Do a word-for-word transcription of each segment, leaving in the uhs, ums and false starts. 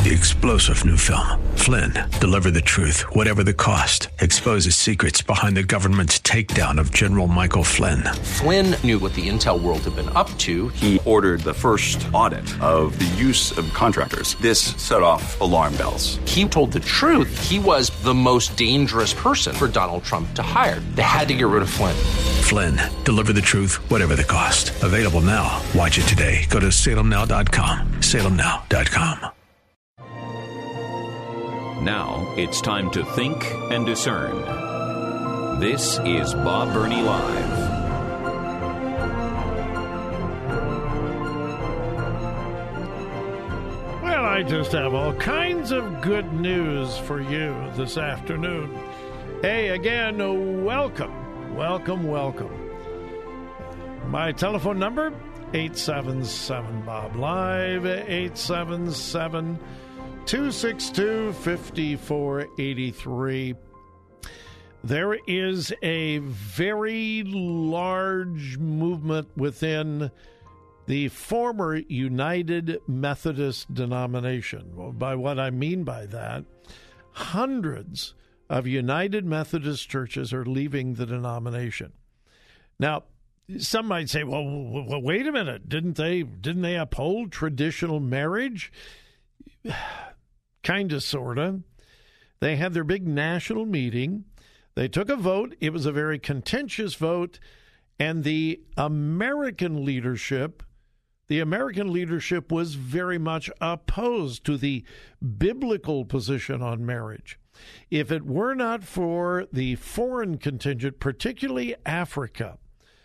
The explosive new film, Flynn, deliver the truth, whatever the cost, exposes secrets behind the government's takedown of General Michael Flynn. Flynn knew what the intel world had been up to. He ordered the first audit of the use of contractors. This set off alarm bells. He told the truth. He was the most dangerous person for Donald Trump to hire. They had to get rid of Flynn. Flynn, deliver the truth, whatever the cost. Available now. Watch it today. Go to salem now dot com. salem now dot com. Now it's time to think and discern. This is Bob Burney Live. Well, I just have all kinds of good news for you this afternoon. Hey, again, welcome, welcome, welcome. My telephone number, eight seven seven Bob Live, eight seven seven two six two, five four eight three. There is a very large movement within the former United Methodist denomination. Well, by what I mean by that, hundreds of United Methodist churches are leaving the denomination. Now, some might say, well, well wait a minute, didn't they didn't they uphold traditional marriage? Kind of, sort of. They had their big national meeting. They took a vote. It was a very contentious vote. And the American leadership, the American leadership was very much opposed to the biblical position on marriage. If it were not for the foreign contingent, particularly Africa,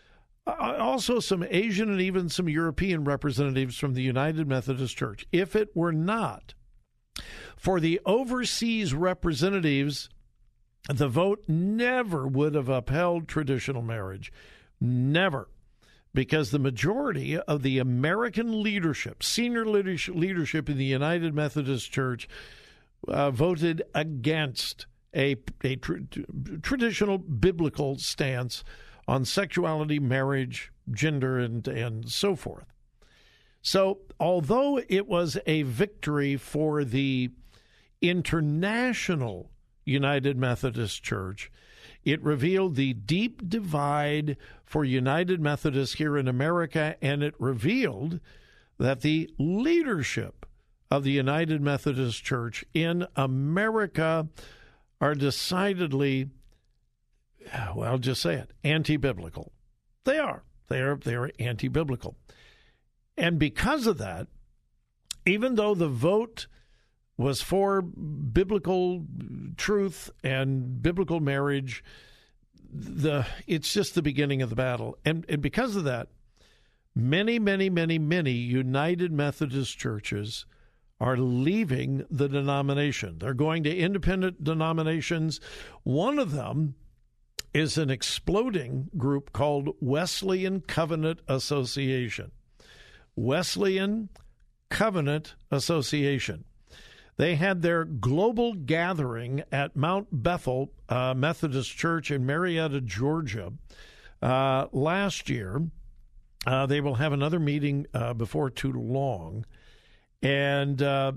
also some Asian and even some European representatives from the United Methodist Church, if it were not for the overseas representatives, the vote never would have upheld traditional marriage. Never. Because the majority of the American leadership, senior leadership in the United Methodist Church, uh, voted against a, a tr- traditional biblical stance on sexuality, marriage, gender, and, and so forth. So, although it was a victory for the international United Methodist Church, it revealed the deep divide for United Methodists here in America, and it revealed that the leadership of the United Methodist Church in America are decidedly, well, I'll just say it, anti-biblical. They are. They are, they are anti-biblical. And because of that, even though the vote was for biblical truth and biblical marriage, the it's just the beginning of the battle. And, and because of that, many, many, many, many United Methodist churches are leaving the denomination. They're going to independent denominations. One of them is an exploding group called Wesleyan Covenant Association. Wesleyan Covenant Association. They had their global gathering at Mount Bethel uh, Methodist Church in Marietta, Georgia, uh, last year. Uh, they will have another meeting uh, before too long. And uh,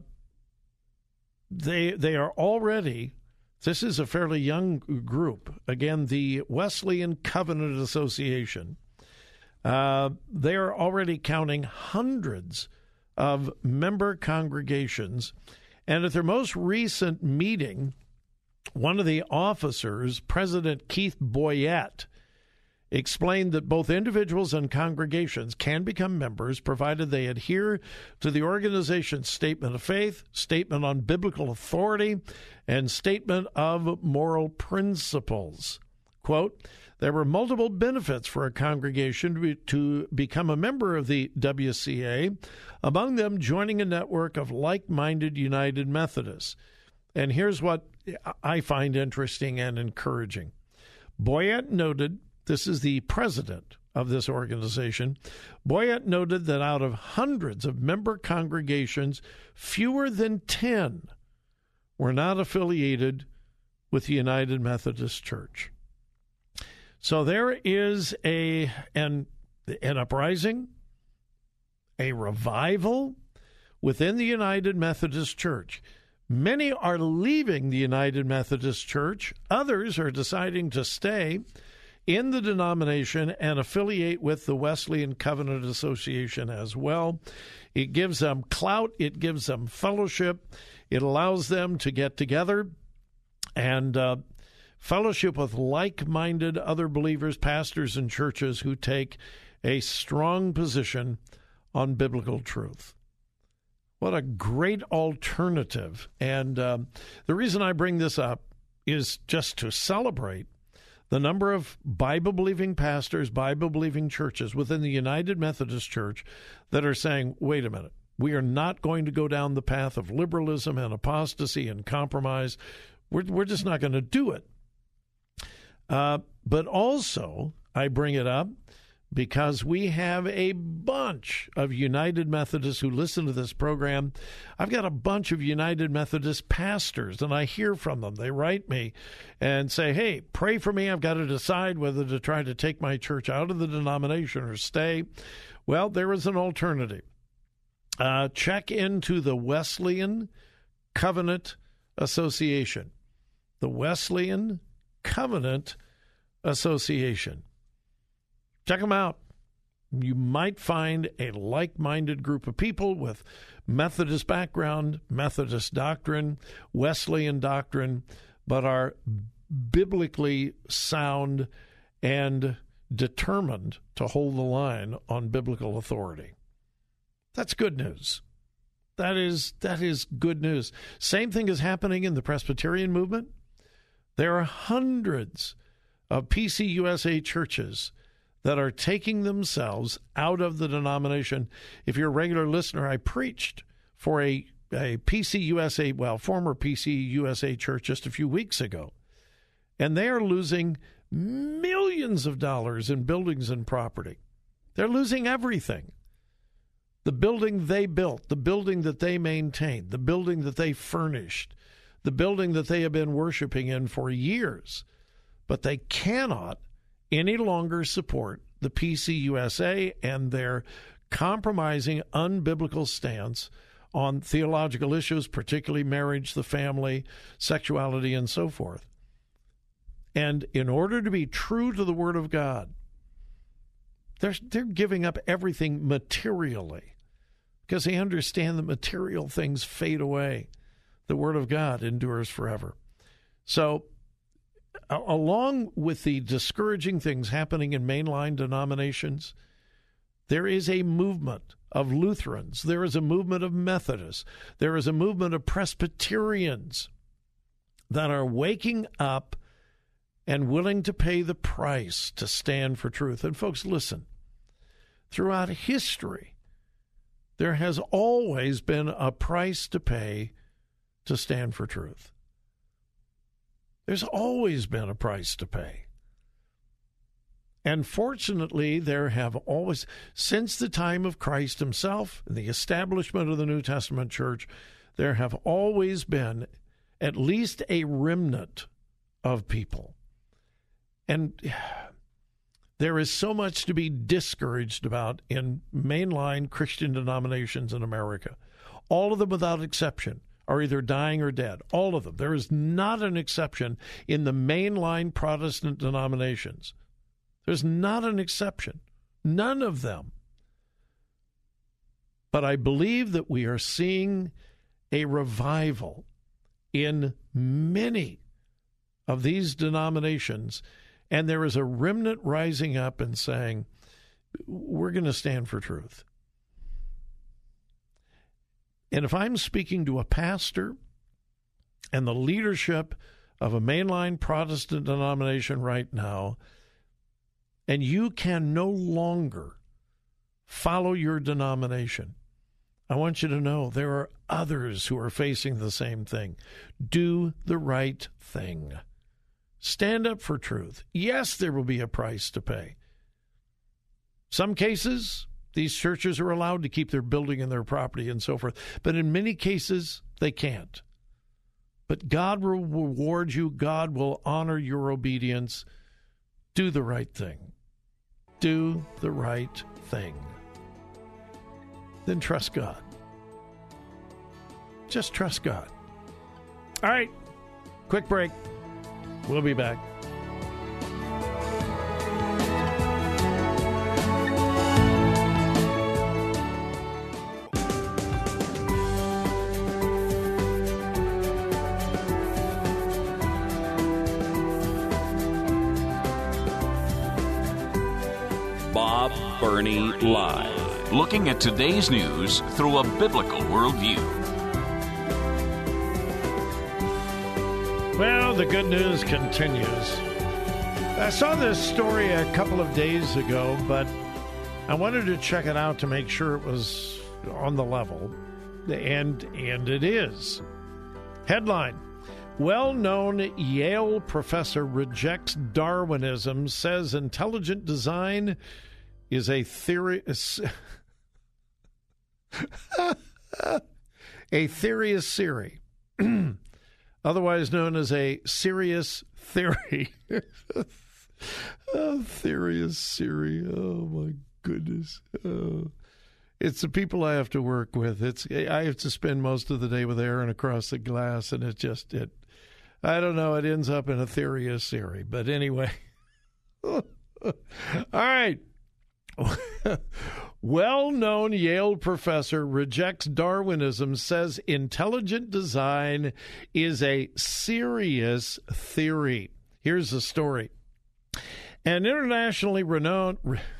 they they are already, this is a fairly young group. Again, the Wesleyan Covenant Association. Uh, they are already counting hundreds of member congregations. And at their most recent meeting, one of the officers, President Keith Boyette, explained that both individuals and congregations can become members provided they adhere to the organization's statement of faith, statement on biblical authority, and statement of moral principles. Quote, there were multiple benefits for a congregation to, be, to become a member of the W C A, among them joining a network of like-minded United Methodists. And here's what I find interesting and encouraging. Boyette noted, this is the president of this organization, Boyette noted that out of hundreds of member congregations, fewer than ten were not affiliated with the United Methodist Church. So there is a an, an uprising, a revival within the United Methodist Church. Many are leaving the United Methodist Church. Others are deciding to stay in the denomination and affiliate with the Wesleyan Covenant Association as well. It gives them clout. It gives them fellowship. It allows them to get together and uh, fellowship with like-minded other believers, pastors, and churches who take a strong position on biblical truth. What a great alternative. And um, the reason I bring this up is just to celebrate the number of Bible-believing pastors, Bible-believing churches within the United Methodist Church that are saying, wait a minute, we are not going to go down the path of liberalism and apostasy and compromise. We're, we're just not going to do it. Uh, but also, I bring it up because we have a bunch of United Methodists who listen to this program. I've got a bunch of United Methodist pastors, and I hear from them. They write me and say, hey, pray for me. I've got to decide whether to try to take my church out of the denomination or stay. Well, there is an alternative. Uh, check into the Wesleyan Covenant Association. The Wesleyan Covenant Association. Check them out. You might find a like-minded group of people with Methodist background, Methodist doctrine, Wesleyan doctrine, but are biblically sound and determined to hold the line on biblical authority. That's good news. That is, that is good news. Same thing is happening in the Presbyterian movement. There are hundreds of P C U S A churches that are taking themselves out of the denomination. If you're a regular listener, I preached for a, a P C U S A, well, former P C U S A church just a few weeks ago, and they are losing millions of dollars in buildings and property. They're losing everything. The building they built, the building that they maintained, the building that they furnished, the building that they have been worshiping in for years. But they cannot any longer support the P C U S A and their compromising, unbiblical stance on theological issues, particularly marriage, the family, sexuality, and so forth. And in order to be true to the Word of God, they're, they're giving up everything materially because they understand that material things fade away. The Word of God endures forever. So, along with the discouraging things happening in mainline denominations, there is a movement of Lutherans. There is a movement of Methodists. There is a movement of Presbyterians that are waking up and willing to pay the price to stand for truth. And folks, listen, throughout history, there has always been a price to pay to stand for truth. There's always been a price to pay. And fortunately, there have always, since the time of Christ himself, the establishment of the New Testament church, there have always been at least a remnant of people. And there is so much to be discouraged about in mainline Christian denominations in America. All of them without exception are either dying or dead. All of them. There is not an exception in the mainline Protestant denominations. There's not an exception. None of them. But I believe that we are seeing a revival in many of these denominations, and there is a remnant rising up and saying, we're going to stand for truth. And if I'm speaking to a pastor and the leadership of a mainline Protestant denomination right now, and you can no longer follow your denomination, I want you to know there are others who are facing the same thing. Do the right thing. Stand up for truth. Yes, there will be a price to pay. Some cases, these churches are allowed to keep their building and their property and so forth. But in many cases, they can't. But God will reward you. God will honor your obedience. Do the right thing. Do the right thing. Then trust God. Just trust God. All right, quick break. We'll be back. Bob Burney Live. Looking at today's news through a biblical worldview. Well, the good news continues. I saw this story a couple of days ago, but I wanted to check it out to make sure it was on the level, and and it is. Headline: well-known Yale professor rejects Darwinism, says intelligent design is a theory... a theory theory. Otherwise known as a serious theory. Oh, theory is Siri. Oh, my goodness. Oh. It's the people I have to work with. It's I have to spend most of the day with Aaron across the glass, and it just, it, I don't know, it ends up in a theory is Siri. But anyway. All right. Well-known Yale professor rejects Darwinism, says intelligent design is a serious theory. Here's the story. An internationally renowned...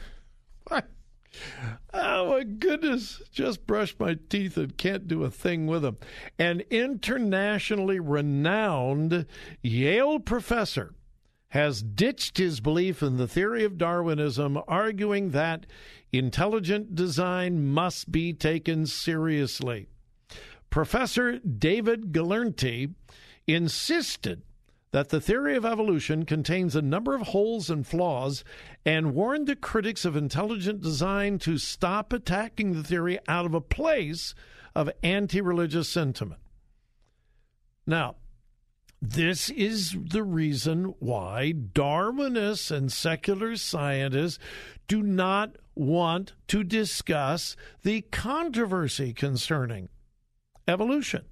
Oh, my goodness. Just brushed my teeth and can't do a thing with them. An internationally renowned Yale professor has ditched his belief in the theory of Darwinism, arguing that intelligent design must be taken seriously. Professor David Galernity insisted that the theory of evolution contains a number of holes and flaws and warned the critics of intelligent design to stop attacking the theory out of a place of anti-religious sentiment. Now, this is the reason why Darwinists and secular scientists do not want to discuss the controversy concerning evolution.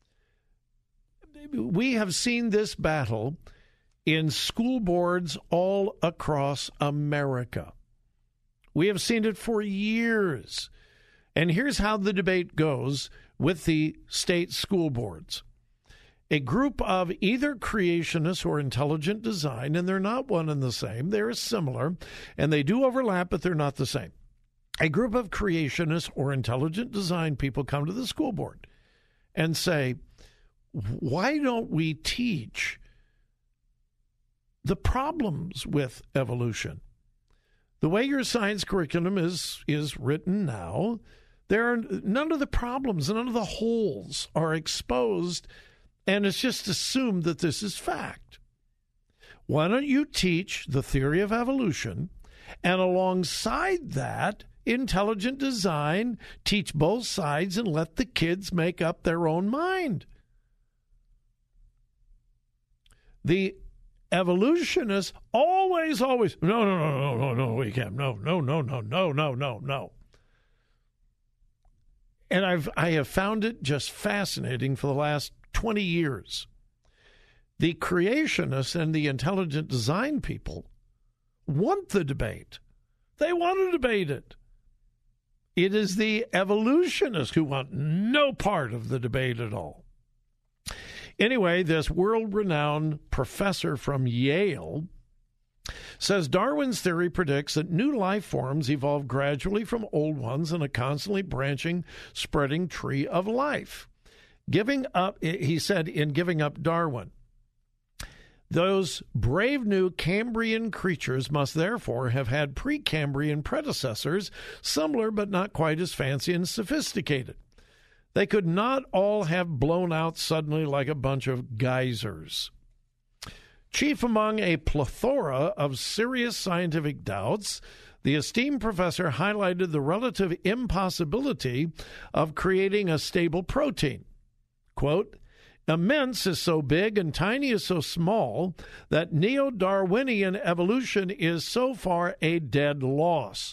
We have seen this battle in school boards all across America. We have seen it for years. And here's how the debate goes with the state school boards. A group of either creationists or intelligent design, and they're not one and the same, they're similar, and they do overlap, but they're not the same. A group of creationists or intelligent design people come to the school board and say, why don't we teach the problems with evolution? The way your science curriculum is is written now, there are none of the problems, none of the holes are exposed, and it's just assumed that this is fact. Why don't you teach the theory of evolution, and alongside that, intelligent design, teach both sides and let the kids make up their own mind? The evolutionists always, always, no, no, no, no, no, no, we can't, no, no, no, no, no, no, no, no. And I've I have found it just fascinating for the last twenty years. The creationists and the intelligent design people want the debate. They want to debate it. It is the evolutionists who want no part of the debate at all. Anyway, this world-renowned professor from Yale says Darwin's theory predicts that new life forms evolve gradually from old ones in a constantly branching, spreading tree of life. Giving up, he said, in giving up Darwin, those brave new Cambrian creatures must therefore have had pre-Cambrian predecessors, similar but not quite as fancy and sophisticated. They could not all have blown out suddenly like a bunch of geysers. Chief among a plethora of serious scientific doubts, the esteemed professor highlighted the relative impossibility of creating a stable protein. Quote, immense is so big and tiny is so small that neo-Darwinian evolution is so far a dead loss.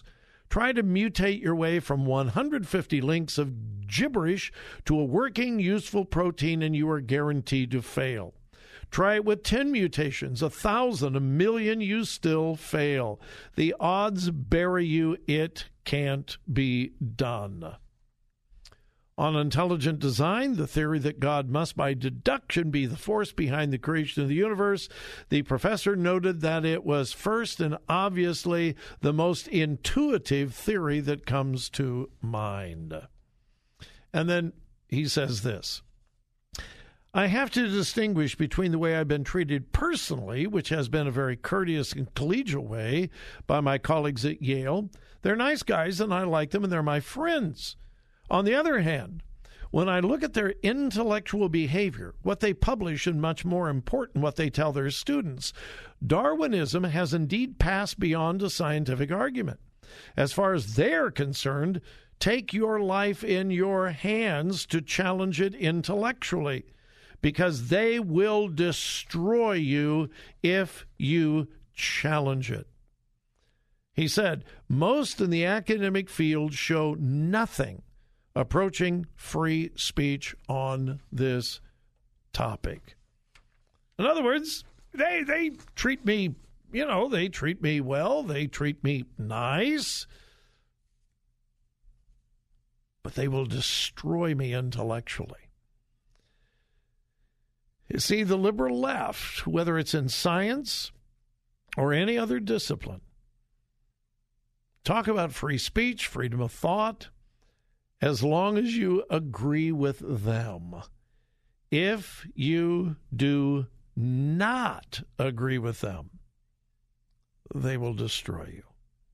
Try to mutate your way from one hundred fifty links of gibberish to a working, useful protein, and you are guaranteed to fail. Try it with ten mutations, a thousand, a million, you still fail. The odds bury you. It can't be done. On intelligent design, the theory that God must by deduction be the force behind the creation of the universe, the professor noted that it was first and obviously the most intuitive theory that comes to mind. And then he says this: I have to distinguish between the way I've been treated personally, which has been a very courteous and collegial way by my colleagues at Yale. They're nice guys and I like them and they're my friends. On the other hand, when I look at their intellectual behavior, what they publish, and much more important, what they tell their students, Darwinism has indeed passed beyond a scientific argument. As far as they're concerned, take your life in your hands to challenge it intellectually, because they will destroy you if you challenge it. He said, most in the academic field show nothing approaching free speech on this topic. In other words, they they treat me, you know, they treat me well, they treat me nice, but they will destroy me intellectually. You see, the liberal left, whether it's in science or any other discipline, talk about free speech, freedom of thought, as long as you agree with them. If you do not agree with them, they will destroy you.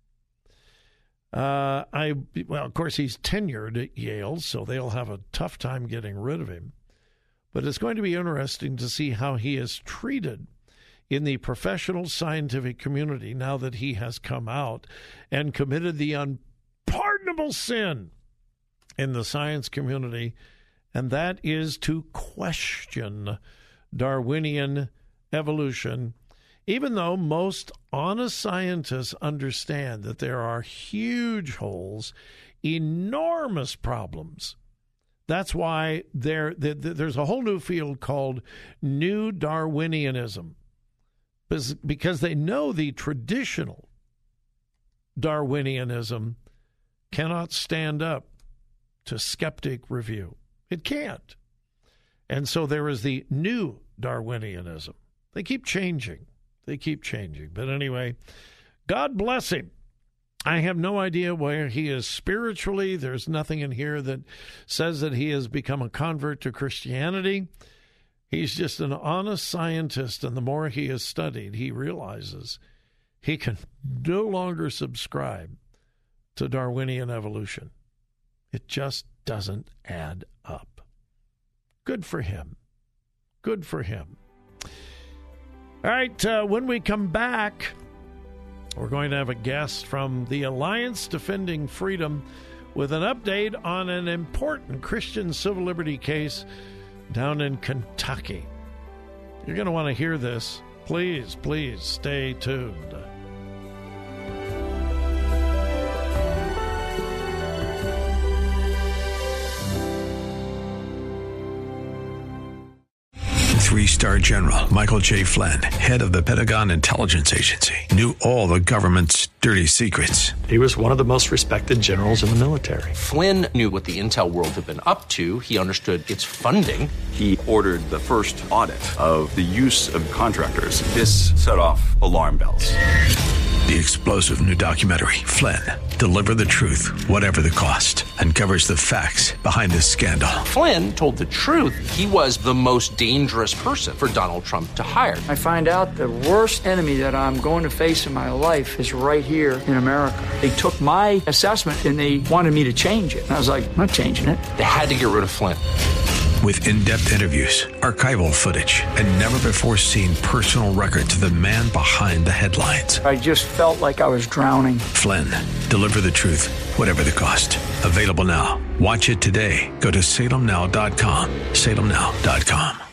Uh, I well, of course, he's tenured at Yale, so they'll have a tough time getting rid of him. But it's going to be interesting to see how he is treated in the professional scientific community now that he has come out and committed the unpardonable sin in the science community, and that is to question Darwinian evolution, even though most honest scientists understand that there are huge holes, enormous problems. That's why there, there's a whole new field called New Darwinianism, because they know the traditional Darwinianism cannot stand up to skeptic review. It can't. And so there is the new Darwinianism. They keep changing. They keep changing. But anyway, God bless him. I have no idea where he is spiritually. There's nothing in here that says that he has become a convert to Christianity. He's just an honest scientist, and the more he has studied, he realizes he can no longer subscribe to Darwinian evolution. It just doesn't add up. Good for him. Good for him. All right, uh, when we come back, we're going to have a guest from the Alliance Defending Freedom with an update on an important Christian civil liberty case down in Kentucky. You're going to want to hear this. Please, please stay tuned. Three-star general Michael J. Flynn, head of the Pentagon Intelligence Agency, knew all the government's dirty secrets. He was one of the most respected generals in the military. Flynn knew what the intel world had been up to. He understood its funding. He ordered the first audit of the use of contractors. This set off alarm bells. The explosive new documentary, Flynn, Deliver the Truth, Whatever the Cost, uncovers the facts behind this scandal. Flynn told the truth. He was the most dangerous person for Donald Trump to hire. I find out the worst enemy that I'm going to face in my life is right here in America. They took my assessment and they wanted me to change it. And I was like, I'm not changing it. They had to get rid of Flynn. With in-depth interviews, archival footage, and never-before-seen personal records of the man behind the headlines. I just felt like I was drowning. Flynn, Deliver the Truth, Whatever the Cost. Available now. Watch it today. Go to salem now dot com. salem now dot com.